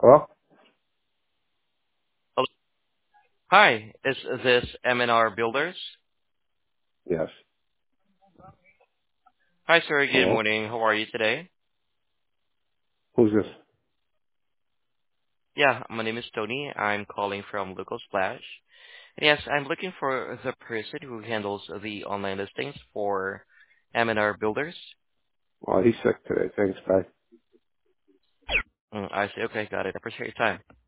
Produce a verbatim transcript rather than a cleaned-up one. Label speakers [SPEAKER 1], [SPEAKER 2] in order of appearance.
[SPEAKER 1] Hello?
[SPEAKER 2] Hello. Hi, is this M N R Builders?
[SPEAKER 1] Yes.
[SPEAKER 2] Hi, sir. Good
[SPEAKER 1] Hello?
[SPEAKER 2] morning. How are you today?
[SPEAKER 1] Who's this?
[SPEAKER 2] Yeah, my name is Tony. I'm calling from Local Splash. Yes, I'm looking for the person who handles the online listings for M N R Builders.
[SPEAKER 1] Oh, he's sick today. Thanks, bye.
[SPEAKER 2] Mm, I see. Okay, got it. I appreciate your time.